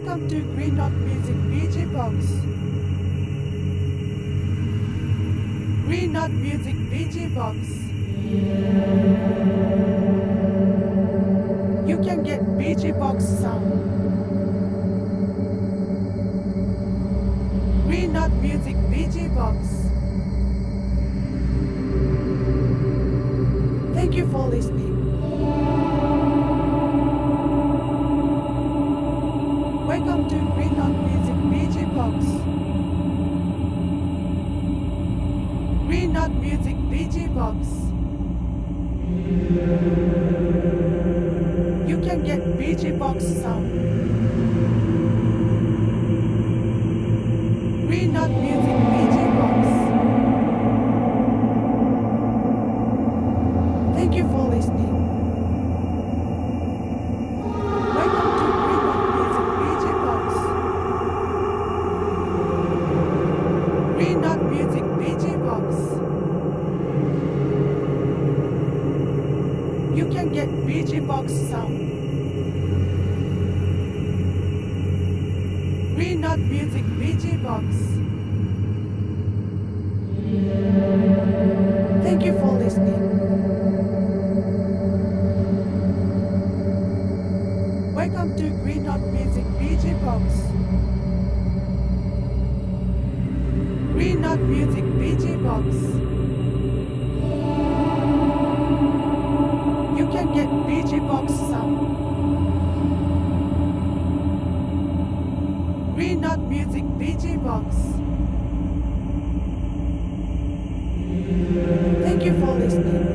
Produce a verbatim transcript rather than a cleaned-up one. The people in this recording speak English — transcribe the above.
Welcome to Green Dot Music B G Box. Green Dot Music B G Box. You can get B G Box sound. Green Dot Music B G Box. Thank you for listening. Welcome to Green Dot Music B G Box. Green Dot Music B G Box. You can get B G Box sound. Green Dot Music B G Box. Thank you for listening. Welcome to Green Dot Music B G Box. Green Dot Music B G Box. You can get B G Box sound. Green Dot Music B G Box. Thank you for listening. Welcome to Green Dot Music B G Box. Green Dot Music B G Box. You can get B G Box sound. Green Dot Music B G Box. Thank you for listening.